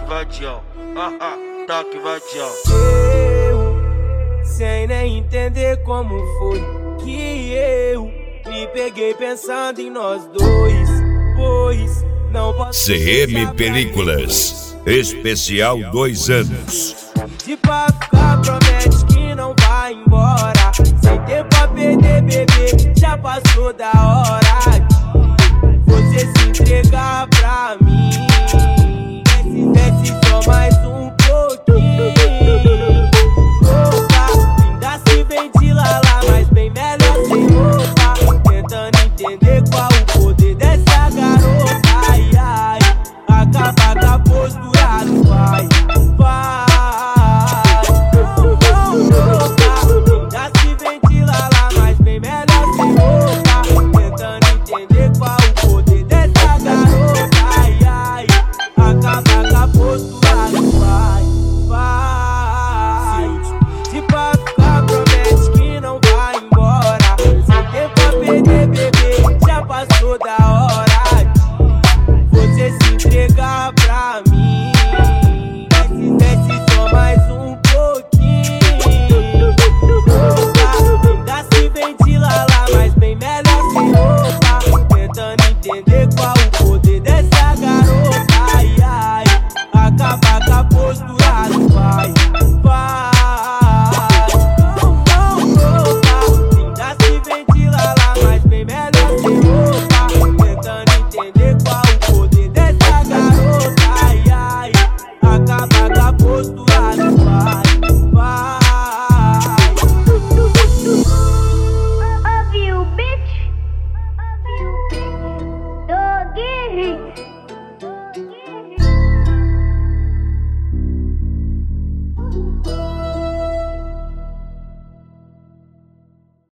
vadião, toque vadião. Eu, sem nem entender como foi que eu me peguei pensando em nós dois, pois não posso. CM Películas, especial 2 anos. De pra ficar, promete que não vai embora. Sem tempo pra perder, bebê, já passou da hora de você se entregar pra mim.